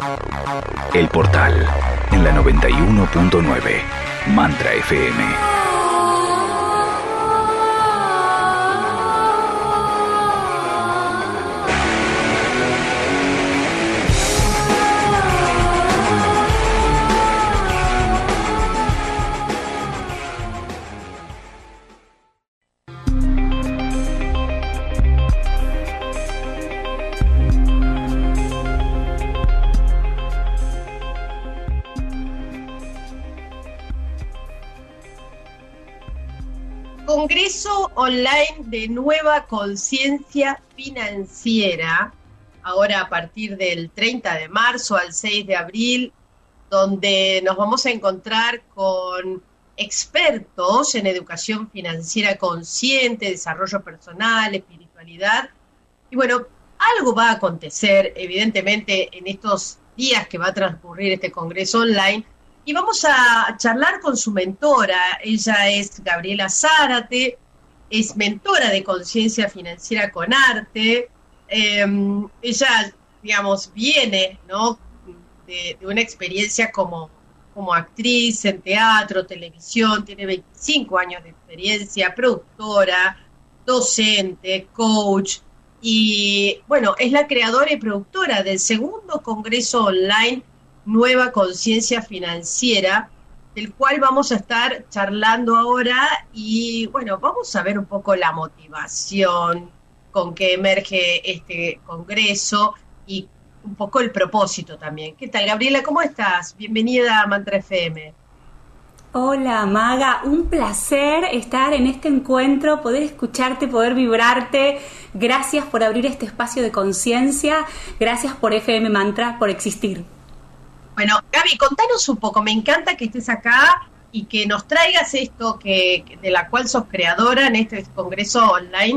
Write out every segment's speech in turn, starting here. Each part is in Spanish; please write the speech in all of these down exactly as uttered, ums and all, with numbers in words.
El Portal, en la noventa y uno punto nueve, Mantra F M. Congreso online de Nueva Conciencia Financiera, ahora a partir del treinta de marzo al seis de abril, donde nos vamos a encontrar con expertos en educación financiera consciente, desarrollo personal, espiritualidad. Y bueno, algo va a acontecer, evidentemente, en estos días que va a transcurrir este congreso online, y vamos a charlar con su mentora. Ella es Gabriela Zárate, es mentora de Conciencia Financiera con Arte. Eh, ella, digamos, viene, ¿no?, de, de una experiencia como, como actriz en teatro, televisión, tiene veinticinco años de experiencia, productora, docente, coach, y bueno, es la creadora y productora del segundo Congreso Online Nueva Conciencia Financiera, del cual vamos a estar charlando ahora. Y bueno, vamos a ver un poco la motivación con que emerge este congreso y un poco el propósito también. ¿Qué tal, Gabriela? ¿Cómo estás? Bienvenida a Mantra F M. Hola, Maga, un placer estar en este encuentro, poder escucharte, poder vibrarte. Gracias por abrir este espacio de conciencia, gracias por F M Mantra, por existir. Bueno, Gaby, contanos un poco, me encanta que estés acá y que nos traigas esto que, de la cual sos creadora en este congreso online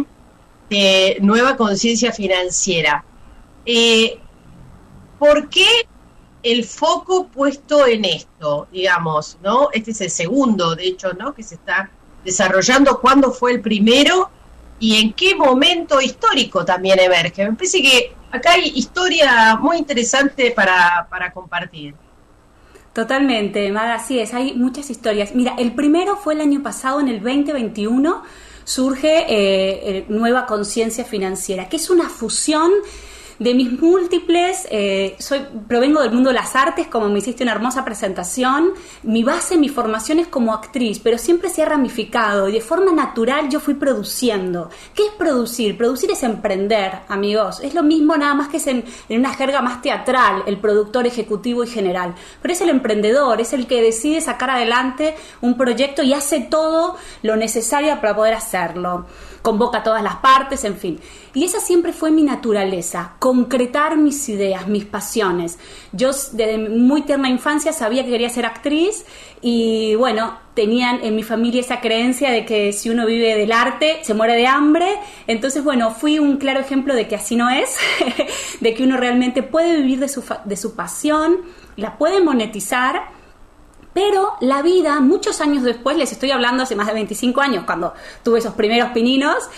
de Nueva Conciencia Financiera. Eh, ¿Por qué el foco puesto en esto, digamos, ¿no? Este es el segundo, de hecho, ¿no?, que se está desarrollando. ¿Cuándo fue el primero y en qué momento histórico también emerge? Me parece que acá hay historia muy interesante para, para compartir. Totalmente, Maga, así es, hay muchas historias. Mira, el primero fue el año pasado, en el veinte veintiuno, surge eh, Nueva Conciencia Financiera, que es una fusión de mis múltiples, eh, soy provengo del mundo de las artes, como me hiciste una hermosa presentación. Mi base, mi formación es como actriz, pero siempre se ha ramificado y de forma natural yo fui produciendo. ¿Qué es producir? Producir es emprender, amigos. Es lo mismo, nada más que es en, en una jerga más teatral, el productor ejecutivo y general. Pero es el emprendedor, es el que decide sacar adelante un proyecto y hace todo lo necesario para poder hacerlo. Convoca a todas las partes, en fin. Y esa siempre fue mi naturaleza, concretar mis ideas, mis pasiones. Yo desde muy tierna infancia sabía que quería ser actriz y bueno, tenían en mi familia esa creencia de que si uno vive del arte se muere de hambre. Entonces, bueno, fui un claro ejemplo de que así no es, de que uno realmente puede vivir de su, de su pasión, la puede monetizar. Pero la vida, muchos años después, les estoy hablando hace más de veinticinco años, cuando tuve esos primeros pininos,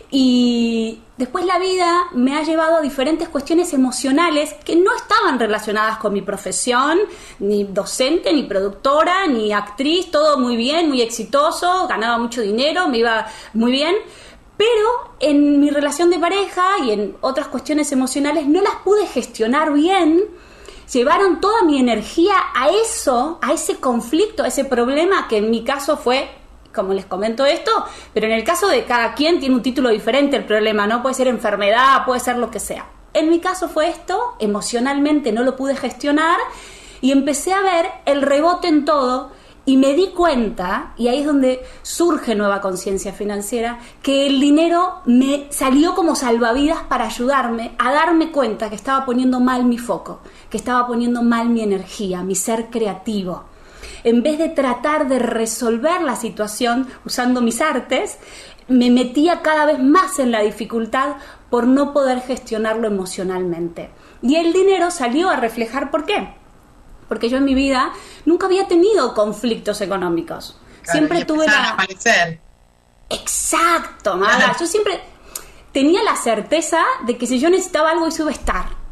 y después la vida me ha llevado a diferentes cuestiones emocionales que no estaban relacionadas con mi profesión, ni docente, ni productora, ni actriz, todo muy bien, muy exitoso, ganaba mucho dinero, me iba muy bien. Pero en mi relación de pareja y en otras cuestiones emocionales no las pude gestionar bien. Llevaron toda mi energía a eso, a ese conflicto, a ese problema, que en mi caso fue, como les comento esto, pero en el caso de cada quien tiene un título diferente el problema, ¿no? Puede ser enfermedad, puede ser lo que sea. En mi caso fue esto, emocionalmente no lo pude gestionar y empecé a ver el rebote en todo y me di cuenta, y ahí es donde surge Nueva Conciencia Financiera, que el dinero me salió como salvavidas para ayudarme a darme cuenta que estaba poniendo mal mi foco, que estaba poniendo mal mi energía, mi ser creativo. En vez de tratar de resolver la situación usando mis artes, me metía cada vez más en la dificultad por no poder gestionarlo emocionalmente. Y el dinero salió a reflejar por qué. Porque yo en mi vida nunca había tenido conflictos económicos. Claro, siempre tuve la... a aparecer. Exacto, Maga. Yo siempre tenía la certeza de que si yo necesitaba algo, eso iba a estar.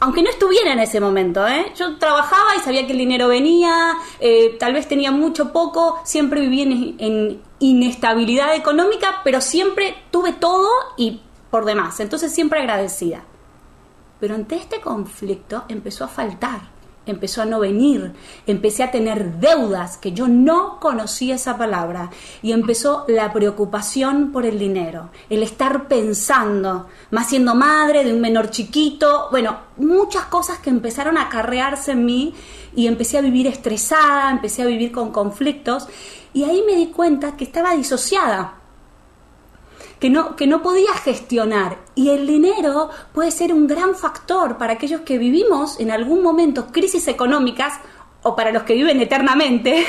aunque no estuviera en ese momento, ¿eh? Yo trabajaba y sabía que el dinero venía, eh, tal vez tenía mucho, poco, siempre viví en, en inestabilidad económica, pero siempre tuve todo y por demás, entonces siempre agradecida. Pero ante este conflicto empezó a faltar, empezó a no venir, empecé a tener deudas, que yo no conocía esa palabra, y empezó la preocupación por el dinero, el estar pensando, más siendo madre de un menor chiquito, bueno, muchas cosas que empezaron a acarrearse en mí, y empecé a vivir estresada, empecé a vivir con conflictos, y ahí me di cuenta que estaba disociada, que no, que no podía gestionar, y el dinero puede ser un gran factor para aquellos que vivimos en algún momento crisis económicas, o para los que viven eternamente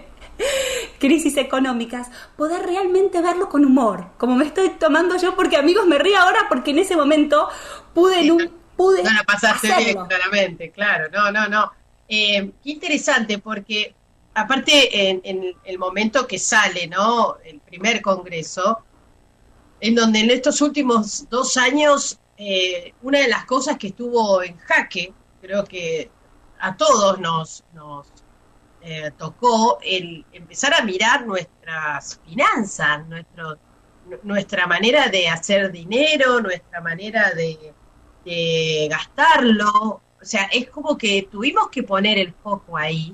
crisis económicas, poder realmente verlo con humor, como me estoy tomando yo, porque amigos me río ahora porque en ese momento pude, Sí, no, pude no la pasaste hacerlo. bien, claramente, claro, no, no, no. Eh, qué interesante, porque aparte en, en el momento que sale, ¿no? El primer congreso, en donde en estos últimos dos años, eh, una de las cosas que estuvo en jaque, creo que a todos nos, nos eh, tocó el empezar a mirar nuestras finanzas, nuestro, nuestra manera de hacer dinero, nuestra manera de, de gastarlo. O sea, es como que tuvimos que poner el foco ahí,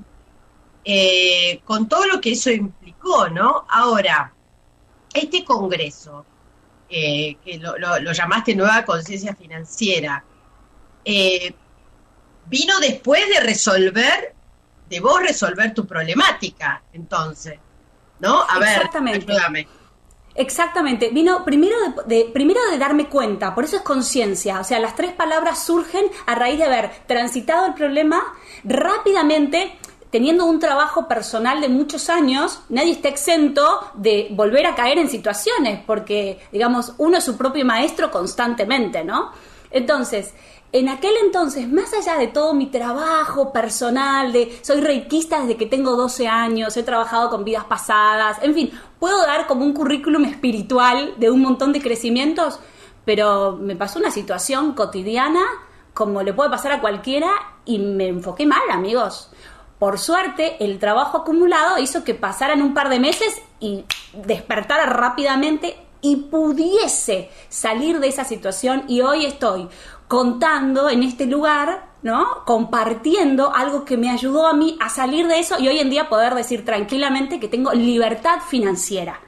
eh, con todo lo que eso implicó, ¿no? Ahora, este congreso, Eh, que lo, lo, lo llamaste Nueva Conciencia Financiera, eh, vino después de resolver, de vos resolver tu problemática, entonces, ¿no? A ver, Exactamente. ayúdame. Exactamente, vino primero de, de, primero de darme cuenta, por eso es conciencia, o sea, las tres palabras surgen a raíz de haber transitado el problema rápidamente. Teniendo un trabajo personal de muchos años, nadie está exento de volver a caer en situaciones, porque, digamos, uno es su propio maestro constantemente, ¿no? Entonces, en aquel entonces, más allá de todo mi trabajo personal, de soy reikista desde que tengo doce años, he trabajado con vidas pasadas, en fin, puedo dar como un currículum espiritual de un montón de crecimientos, pero me pasó una situación cotidiana, como le puede pasar a cualquiera, y me enfoqué mal, amigos. Por suerte, el trabajo acumulado hizo que pasaran un par de meses y despertara rápidamente y pudiese salir de esa situación, y hoy estoy contando en este lugar, ¿no? Compartiendo algo que me ayudó a mí a salir de eso y hoy en día poder decir tranquilamente que tengo libertad financiera.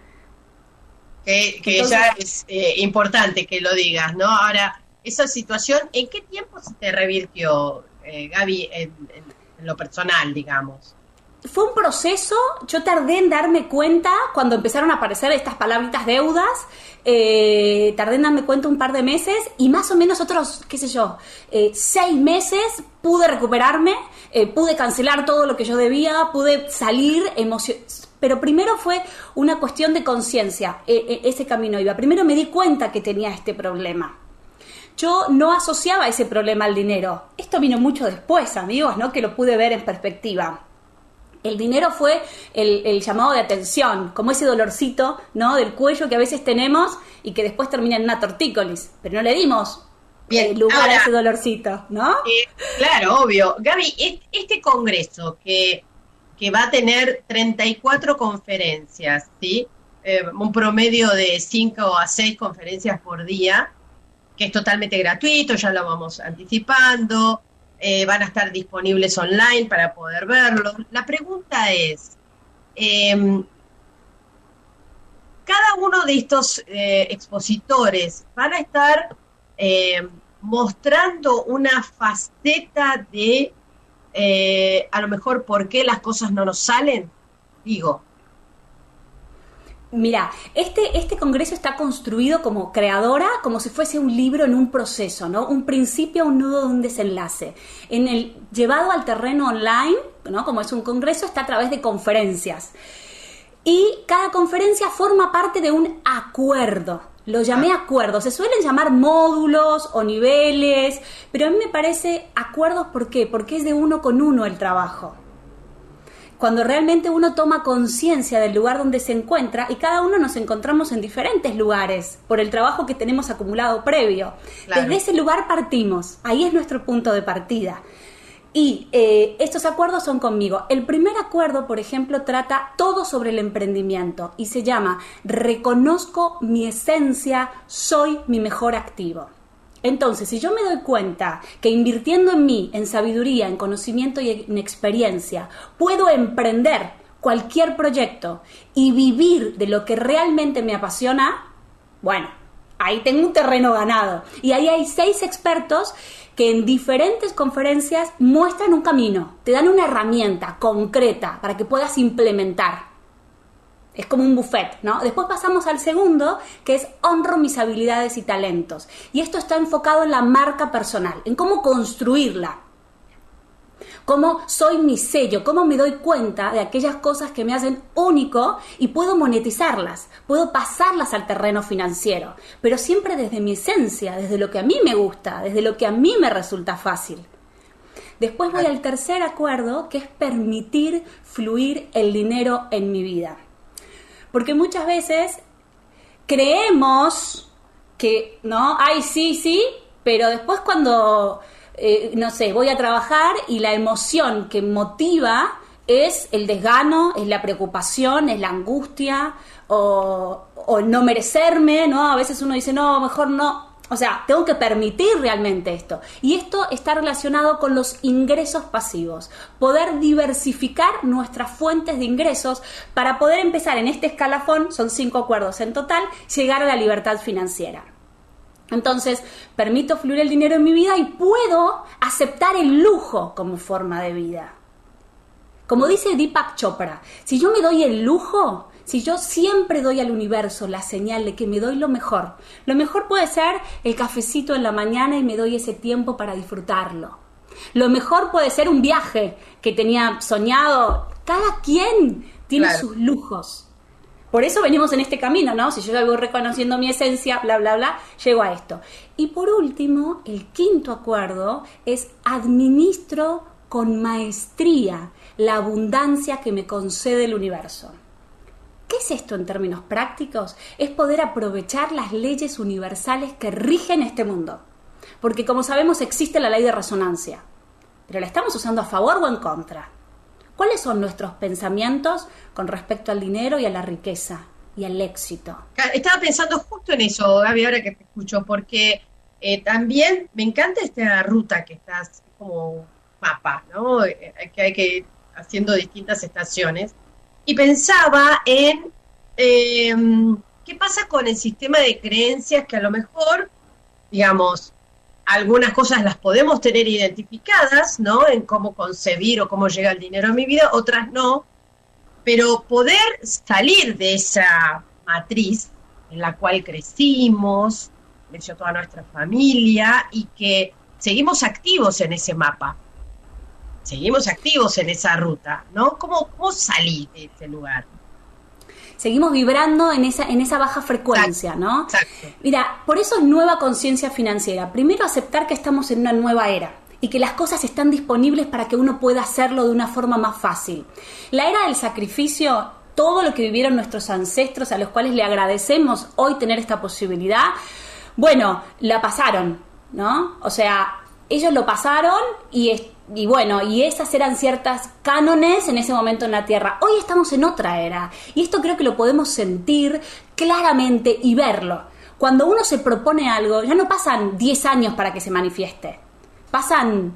Que, que Entonces, ya es eh, importante que lo digas, ¿no? Ahora, esa situación, ¿en qué tiempo se te revirtió, eh, Gaby, en, en en lo personal, digamos? Fue un proceso, yo tardé en darme cuenta cuando empezaron a aparecer estas palabritas deudas, eh, tardé en darme cuenta un par de meses y más o menos otros, qué sé yo, eh, seis meses pude recuperarme, eh, pude cancelar todo lo que yo debía, pude salir emocionada. Pero primero fue una cuestión de conciencia, eh, eh, ese camino iba. Primero me di cuenta que tenía este problema. Yo no asociaba ese problema al dinero. Esto vino mucho después, amigos, ¿no? Que lo pude ver en perspectiva. El dinero fue el, el llamado de atención, como ese dolorcito, ¿no? Del cuello que a veces tenemos y que después termina en una tortícolis. Pero no le dimos Bien, lugar ahora, a ese dolorcito, ¿no? Eh, claro, obvio. Gaby, este congreso que, que va a tener treinta y cuatro conferencias, ¿sí? Eh, un promedio de cinco a seis conferencias por día, que es totalmente gratuito, ya lo vamos anticipando, eh, van a estar disponibles online para poder verlo. La pregunta es, eh, cada uno de estos eh, expositores van a estar eh, mostrando una faceta de, eh, a lo mejor, por qué las cosas no nos salen, digo. Mira, este, este congreso está construido como creadora, como si fuese un libro en un proceso, ¿no? Un principio, un nudo, un desenlace. En el llevado al terreno online, ¿no? Como es un congreso, está a través de conferencias. Y cada conferencia forma parte de un acuerdo. Lo llamé acuerdos. Se suelen llamar módulos o niveles, pero a mí me parece acuerdos, ¿por qué? Porque es de uno con uno el trabajo. cuando realmente uno toma conciencia del lugar donde se encuentra, y cada uno nos encontramos en diferentes lugares por el trabajo que tenemos acumulado previo. Claro. Desde ese lugar partimos, ahí es nuestro punto de partida. Y eh, estos acuerdos son conmigo. El primer acuerdo, por ejemplo, trata todo sobre el emprendimiento y se llama reconozco mi esencia, soy mi mejor activo. Entonces, si yo me doy cuenta que invirtiendo en mí, en sabiduría, en conocimiento y en experiencia, puedo emprender cualquier proyecto y vivir de lo que realmente me apasiona, bueno, ahí tengo un terreno ganado. Y ahí hay seis expertos que en diferentes conferencias muestran un camino, te dan una herramienta concreta para que puedas implementar. Es como un buffet, ¿no? Después pasamos al segundo, que es honro mis habilidades y talentos. Y esto está enfocado en la marca personal, en cómo construirla. Cómo soy mi sello, cómo me doy cuenta de aquellas cosas que me hacen único y puedo monetizarlas, puedo pasarlas al terreno financiero, pero siempre desde mi esencia, desde lo que a mí me gusta, desde lo que a mí me resulta fácil. Después voy al tercer acuerdo, que es permitir fluir el dinero en mi vida. Porque muchas veces creemos que, ¿no? Ay, sí, sí, pero después cuando, eh, no sé, voy a trabajar y la emoción que motiva es el desgano, es la preocupación, es la angustia o, o no merecerme, ¿no? A veces uno dice, no, mejor no. O sea, tengo que permitir realmente esto. Y esto está relacionado con los ingresos pasivos. Poder diversificar nuestras fuentes de ingresos para poder empezar en este escalafón, son cinco acuerdos en total, llegar a la libertad financiera. Entonces, permito fluir el dinero en mi vida y puedo aceptar el lujo como forma de vida. Como dice Deepak Chopra, si yo me doy el lujo, si yo siempre doy al universo la señal de que me doy lo mejor, lo mejor puede ser el cafecito en la mañana y me doy ese tiempo para disfrutarlo. Lo mejor puede ser un viaje que tenía soñado. Cada quien tiene claro. sus lujos. Por eso venimos en este camino, ¿no? Si yo ya voy reconociendo mi esencia, bla, bla, bla, llego a esto. Y por último, el quinto acuerdo es administro con maestría la abundancia que me concede el universo. ¿Qué es esto en términos prácticos? Es poder aprovechar las leyes universales que rigen este mundo. Porque como sabemos existe la ley de resonancia, pero ¿la estamos usando a favor o en contra? ¿Cuáles son nuestros pensamientos con respecto al dinero y a la riqueza y al éxito? Estaba pensando justo en eso, Gaby, ahora que te escucho, porque eh, también me encanta esta ruta que estás como mapa, ¿no? Que hay que ir haciendo distintas estaciones. Y pensaba en eh, qué pasa con el sistema de creencias que a lo mejor, digamos, algunas cosas las podemos tener identificadas, ¿no? En cómo concebir o cómo llega el dinero a mi vida, otras no. Pero poder salir de esa matriz en la cual crecimos, creció toda nuestra familia y que seguimos activos en ese mapa. Seguimos activos en esa ruta, ¿no? ¿Cómo, cómo salir de ese lugar? Seguimos vibrando en esa, en esa baja frecuencia, exacto, ¿no? Exacto. Mira, por eso es nueva conciencia financiera. Primero, aceptar que estamos en una nueva era y que las cosas están disponibles para que uno pueda hacerlo de una forma más fácil. La era del sacrificio, todo lo que vivieron nuestros ancestros, a los cuales le agradecemos hoy tener esta posibilidad, bueno, la pasaron, ¿no? O sea, ellos lo pasaron y es Y bueno, y esas eran ciertas cánones en ese momento en la Tierra. Hoy estamos en otra era. Y esto creo que lo podemos sentir claramente y verlo. Cuando uno se propone algo, ya no pasan diez años para que se manifieste. Pasan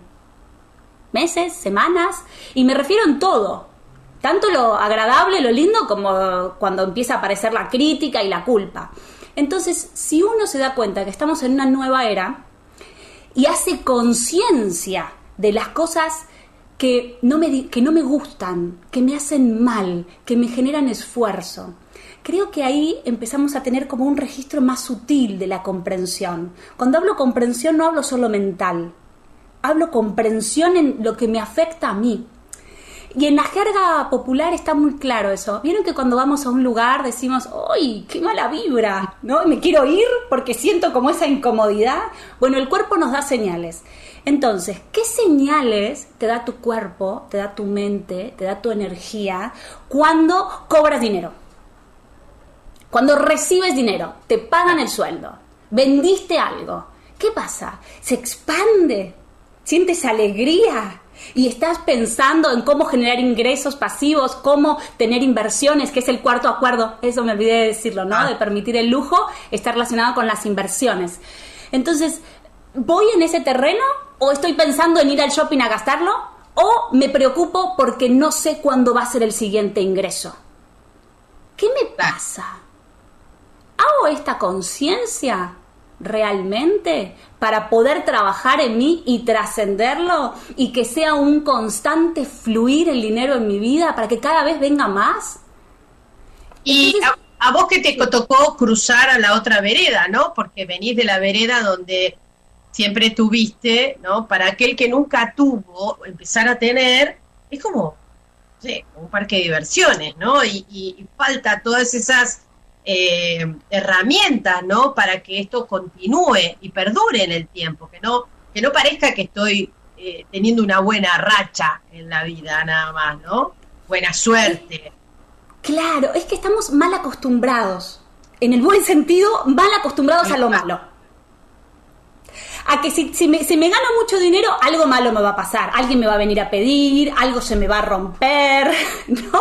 meses, semanas, y me refiero en todo. Tanto lo agradable, lo lindo, como cuando empieza a aparecer la crítica y la culpa. Entonces, si uno se da cuenta que estamos en una nueva era y hace conciencia de las cosas que no, me, que no me gustan, que me hacen mal, que me generan esfuerzo, creo que ahí empezamos a tener como un registro más sutil de la comprensión. Cuando hablo comprensión no hablo solo mental, hablo comprensión en lo que me afecta a mí. Y en la jerga popular está muy claro eso. ¿Vieron que cuando vamos a un lugar decimos, ¡ay, qué mala vibra! ¿No? Me quiero ir porque siento como esa incomodidad. Bueno, el cuerpo nos da señales. Entonces, ¿qué señales te da tu cuerpo, te da tu mente, te da tu energía cuando cobras dinero? Cuando recibes dinero, te pagan el sueldo, vendiste algo. ¿Qué pasa? Se expande, sientes alegría y estás pensando en cómo generar ingresos pasivos, cómo tener inversiones, que es el cuarto acuerdo. Eso me olvidé de decirlo, ¿no? De permitir el lujo está relacionado con las inversiones. Entonces, ¿voy en ese terreno o estoy pensando en ir al shopping a gastarlo? ¿O me preocupo porque no sé cuándo va a ser el siguiente ingreso? ¿Qué me pasa? ¿Hago esta conciencia realmente para poder trabajar en mí y trascenderlo y que sea un constante fluir el dinero en mi vida para que cada vez venga más? Y Entonces, a, a vos que te tocó cruzar a la otra vereda, ¿no? Porque venís de la vereda donde siempre tuviste, ¿no? Para aquel que nunca tuvo, empezar a tener, es como, no sé, un parque de diversiones, ¿no? Y, y, y falta todas esas eh, herramientas, ¿no? Para que esto continúe y perdure en el tiempo, que no, que no parezca que estoy eh, teniendo una buena racha en la vida, nada más, ¿no? Buena suerte. Claro, es que estamos mal acostumbrados, en el buen sentido, mal acostumbrados a lo malo. A que si, si, me, si me gano mucho dinero, algo malo me va a pasar. Alguien me va a venir a pedir, algo se me va a romper, ¿no?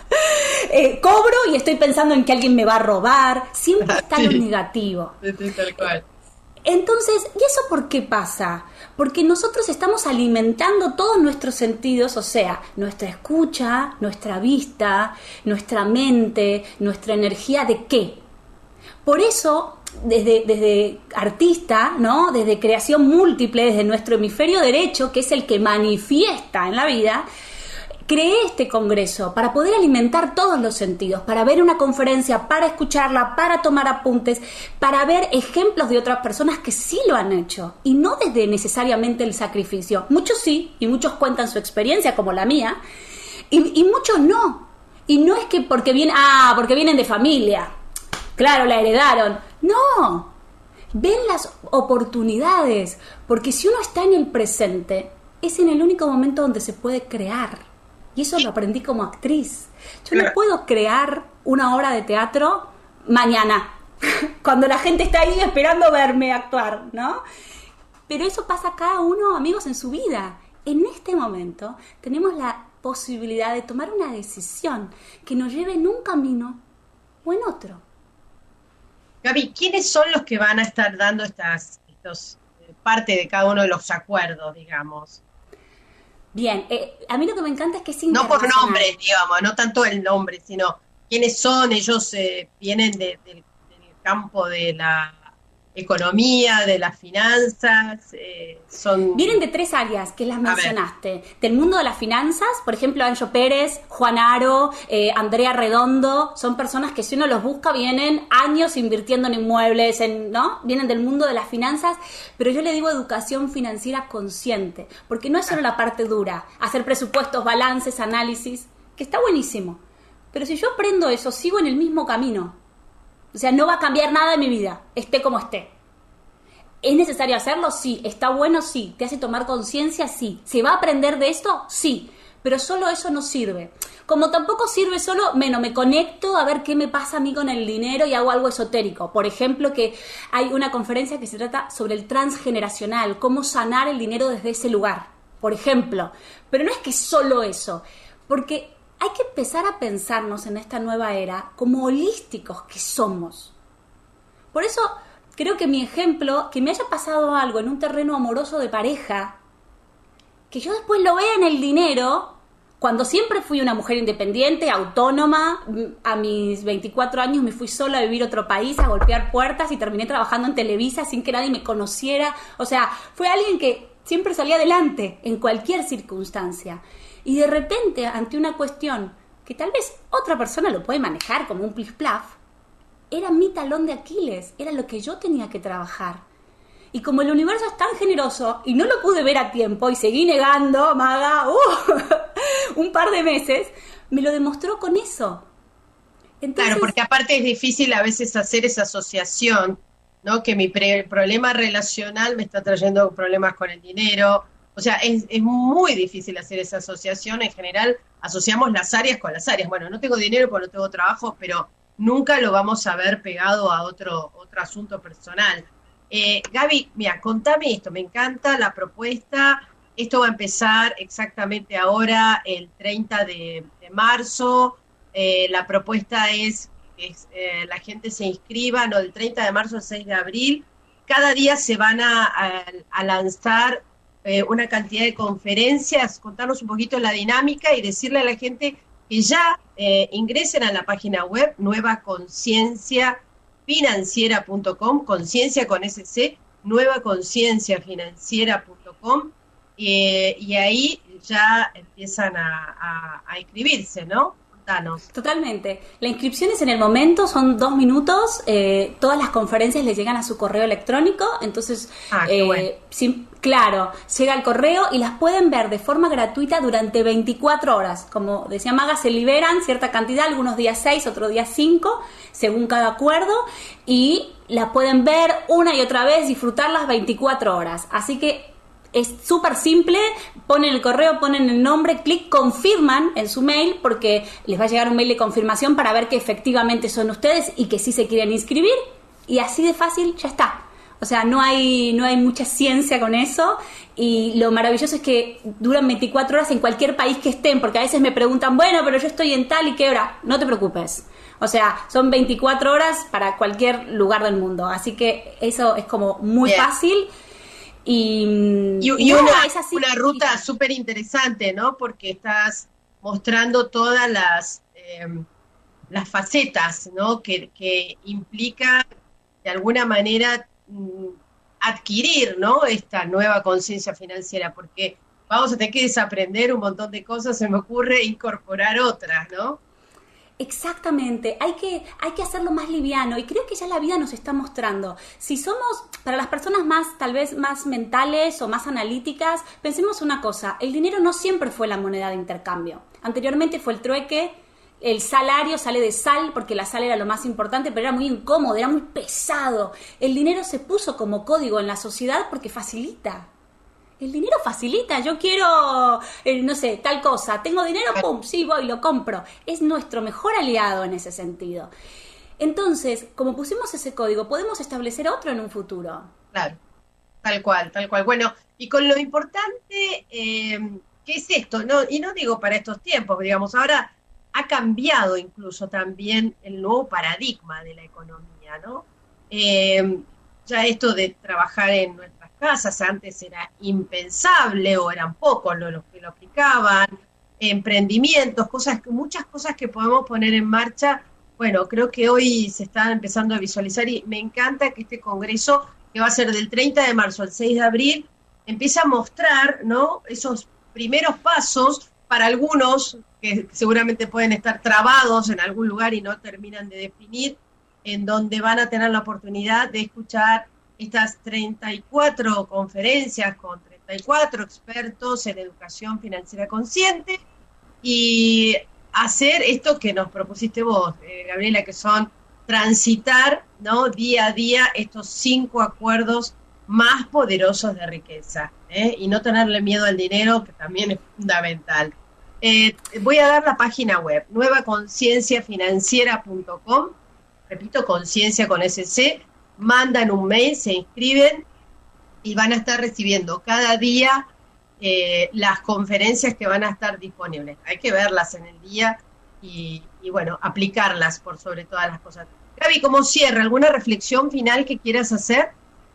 Eh, cobro y estoy pensando en que alguien me va a robar. Siempre está sí. lo negativo. Sí, sí, tal cual. Entonces, ¿y eso por qué pasa? Porque nosotros estamos alimentando todos nuestros sentidos, o sea, nuestra escucha, nuestra vista, nuestra mente, nuestra energía, ¿de qué? Por eso, desde, desde artista, ¿no? Desde creación múltiple, desde nuestro hemisferio derecho, que es el que manifiesta en la vida, creé este congreso para poder alimentar todos los sentidos, para ver una conferencia, para escucharla, para tomar apuntes, para ver ejemplos de otras personas que sí lo han hecho y no desde necesariamente el sacrificio. Muchos sí, y muchos cuentan su experiencia como la mía, y, y muchos no. Y no es que porque vienen, ah, porque vienen de familia, claro, la heredaron. No, ven las oportunidades, porque si uno está en el presente, es en el único momento donde se puede crear. Y eso lo aprendí como actriz. Yo no puedo crear una obra de teatro mañana, cuando la gente está ahí esperando verme actuar, ¿no? Pero eso pasa a cada uno, amigos, en su vida. En este momento tenemos la posibilidad de tomar una decisión que nos lleve en un camino o en otro. Gaby, ¿quiénes son los que van a estar dando estas, estos, parte de cada uno de los acuerdos, digamos? Bien, eh, a mí lo que me encanta es que es no por internacional. nombre, digamos, no tanto el nombre, sino quiénes son. Ellos eh, vienen de, de, del campo de la economía, de las finanzas, eh, son... Vienen de tres áreas que las mencionaste. Del mundo de las finanzas, por ejemplo, Anjo Pérez, Juan Aro, eh, Andrea Redondo, son personas que si uno los busca vienen años invirtiendo en inmuebles, en, ¿no? Vienen del mundo de las finanzas, pero yo le digo educación financiera consciente, porque no es solo la parte dura, hacer presupuestos, balances, análisis, que está buenísimo, pero si yo aprendo eso, sigo en el mismo camino. O sea, no va a cambiar nada en mi vida, esté como esté. ¿Es necesario hacerlo? Sí. ¿Está bueno? Sí. ¿Te hace tomar conciencia? Sí. ¿Se va a aprender de esto? Sí. Pero solo eso no sirve. Como tampoco sirve solo, bueno, me conecto a ver qué me pasa a mí con el dinero y hago algo esotérico. Por ejemplo, que hay una conferencia que se trata sobre el transgeneracional, cómo sanar el dinero desde ese lugar, por ejemplo. Pero no es que solo eso, porque hay que empezar a pensarnos en esta nueva era como holísticos que somos. Por eso creo que mi ejemplo, que me haya pasado algo en un terreno amoroso de pareja, que yo después lo vea en el dinero, cuando siempre fui una mujer independiente, autónoma, a mis veinticuatro años me fui sola a vivir a otro país, a golpear puertas y terminé trabajando en Televisa sin que nadie me conociera. O sea, fue alguien que siempre salía adelante en cualquier circunstancia. Y de repente, ante una cuestión que tal vez otra persona lo puede manejar como un plis-plaf, era mi talón de Aquiles, era lo que yo tenía que trabajar. Y como el universo es tan generoso y no lo pude ver a tiempo y seguí negando, maga, uh, un par de meses, me lo demostró con eso. Entonces, claro, porque aparte es difícil a veces hacer esa asociación ¿no? Que mi pre- problema relacional me está trayendo problemas con el dinero. O sea, es, es muy difícil hacer esa asociación. En general, asociamos las áreas con las áreas. Bueno, no tengo dinero porque no tengo trabajo, pero nunca lo vamos a ver pegado a otro, otro asunto personal. Eh, Gaby, mira, contame esto, me encanta la propuesta. Esto va a empezar exactamente ahora, el treinta de, de marzo. Eh, la propuesta es que eh, la gente se inscriba, no, del treinta de marzo al seis de abril. Cada día se van a, a, a lanzar eh, una cantidad de conferencias, contarnos un poquito la dinámica y decirle a la gente que ya eh, ingresen a la página web nueva conciencia financiera punto com, conciencia con ese ce, nueva conciencia financiera punto com, eh, y ahí ya empiezan a, a, a inscribirse, ¿no? Contanos. Totalmente. La inscripción es en el momento, son dos minutos, eh, todas las conferencias les llegan a su correo electrónico, entonces, ah, qué eh, bueno. sí, claro, llega al correo y las pueden ver de forma gratuita durante veinticuatro horas. Como decía Maga, se liberan cierta cantidad, algunos días seis, otros días cinco, según cada acuerdo, y las pueden ver una y otra vez, disfrutar las veinticuatro horas. Así que es súper simple, ponen el correo, ponen el nombre, clic, confirman en su mail, porque les va a llegar un mail de confirmación para ver que efectivamente son ustedes y que sí se quieren inscribir, y así de fácil ya está. O sea, no hay, no hay mucha ciencia con eso, y lo maravilloso es que duran veinticuatro horas en cualquier país que estén, porque a veces me preguntan, bueno, pero yo estoy en tal y qué hora. No te preocupes. O sea, son veinticuatro horas para cualquier lugar del mundo, así que eso es como muy Bien. fácil. Y, y, y no, una, es así, una ruta súper interesante, ¿no? Porque estás mostrando todas las, eh, las facetas, ¿no? Que, que implica, de alguna manera, mm, adquirir, ¿no? Esta nueva conciencia financiera, porque vamos a tener que desaprender un montón de cosas, se me ocurre incorporar otras, ¿no? Exactamente, hay que, hay que hacerlo más liviano, y creo que ya la vida nos está mostrando. Si somos, para las personas más, tal vez más mentales o más analíticas, pensemos una cosa: el dinero no siempre fue la moneda de intercambio. Anteriormente fue el trueque, el salario sale de sal, porque la sal era lo más importante, pero era muy incómodo, era muy pesado. El dinero se puso como código en la sociedad porque facilita. El dinero facilita, yo quiero, eh, no sé, tal cosa, tengo dinero, pum, sí, voy, lo compro. Es nuestro mejor aliado en ese sentido. Entonces, como pusimos ese código, podemos establecer otro en un futuro. Claro, tal cual, tal cual. Bueno, y con lo importante, eh, ¿qué es esto? No, y no digo para estos tiempos, digamos, ahora ha cambiado incluso también el nuevo paradigma de la economía, ¿no? Eh, ya esto de trabajar en nuestras casas antes era impensable, o eran pocos los, los que lo aplicaban, emprendimientos, cosas, muchas cosas que podemos poner en marcha. Bueno, creo que hoy se está empezando a visualizar, y me encanta que este congreso, que va a ser del treinta de marzo al seis de abril, empiece a mostrar, ¿no?, esos primeros pasos para algunos que seguramente pueden estar trabados en algún lugar y no terminan de definir, en donde van a tener la oportunidad de escuchar estas treinta y cuatro conferencias con treinta y cuatro expertos en educación financiera consciente, y hacer esto que nos propusiste vos, eh, Gabriela, que son transitar, ¿no?, día a día estos cinco acuerdos más poderosos de riqueza, ¿eh? Y no tenerle miedo al dinero, que también es fundamental. Eh, voy a dar la página web, nueva conciencia financiera punto com, repito, conciencia con ese ce, mandan un mail, se inscriben y van a estar recibiendo cada día eh, las conferencias que van a estar disponibles. Hay que verlas en el día y, y bueno, aplicarlas por sobre todas las cosas. Gaby, como cierre, ¿alguna reflexión final que quieras hacer?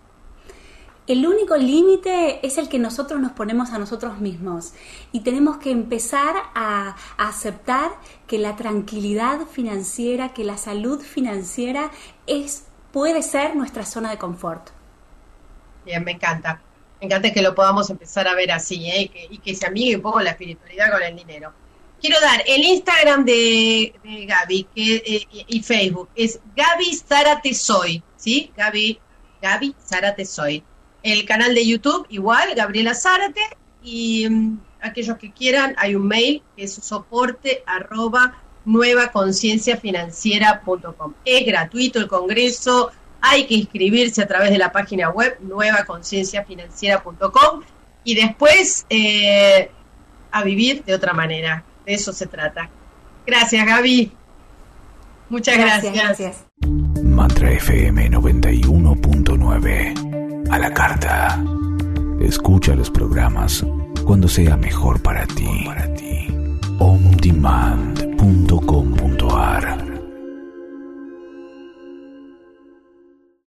El único límite es el que nosotros nos ponemos a nosotros mismos, y tenemos que empezar a, a aceptar que la tranquilidad financiera, que la salud financiera es, puede ser nuestra zona de confort. Bien, me encanta. Me encanta que lo podamos empezar a ver así, ¿eh? y, que, y que se amigue un poco la espiritualidad con el dinero. Quiero dar el Instagram de, de Gaby que, eh, y Facebook. Es Gaby Zárate Soy, ¿sí? Gaby, Gaby Zárate Soy. El canal de YouTube, igual, Gabriela Zárate, y um, aquellos que quieran, hay un mail que es soporte arroba nueva conciencia financiera punto com. Es gratuito el congreso, hay que inscribirse a través de la página web nueva conciencia financiera punto com y después eh, a vivir de otra manera. De eso se trata. Gracias, Gaby. Muchas gracias. Gracias. Mantra F M noventa y uno punto nueve. A la carta. Escucha los programas cuando sea mejor para ti. on demand punto com